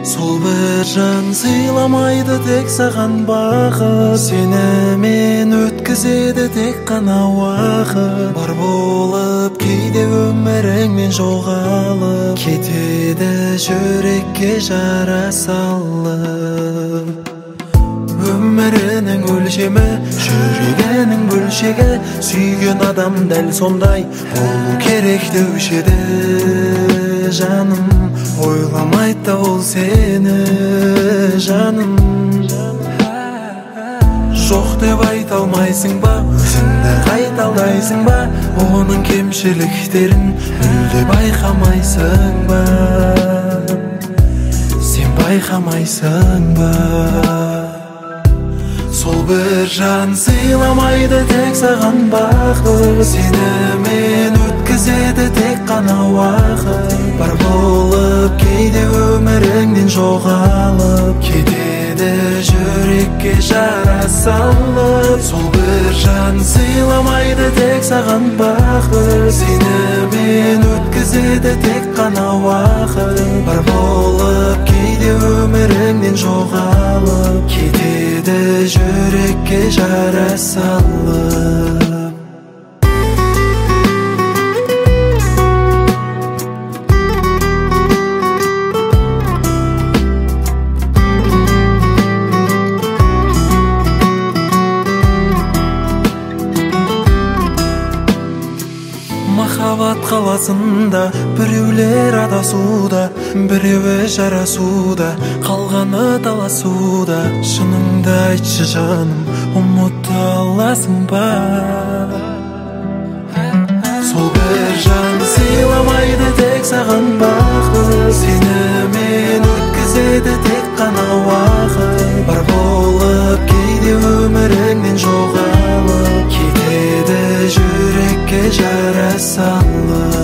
Сол бір жан сыйламайды тек саған бақыт, сені мен өткізеді тек қана уақыт. Бар болып кейде өміріңнен жоғалып кетеді жүрекке жара салып. Өмірінің өлшемі, жүрегінің бөлшегі, сүйген адам дәл сондай болу керек деуші еді жаным. Ойламайды да ол сені жаным. Жоқ деп айта алмайсың ба, өзіңді қайталайсың ба, оның кемшіліктерін мүлде байқамайсың ба, сен байқамайсың ба? Сол бір жан сыйламайды тек саған бақыт, сені мен өткізеді тек қана уақыт. Бар болып кейде өміріңнен жоғалып кетеді жүрекке жара салып. Сол бір жан сыйламайды тек саған бақыт, сені мен өткізеді тек қана уақыт. Бар болып кейде өміріңнен жоғалып кетеді жүрекке жара салып. Махаббат қаласында біреулер адасуда, біреуі жарасуда, қалғаны таласуда. Шыныңды айтшы жаным, ұмыта аласың ба? Сол бір жан сыйламайды тек саған бақыт, сені мен өткізеді тек қана уақыт. Бар болып кейде өміріңнен жоғалып кетеді жүрекке жара салып.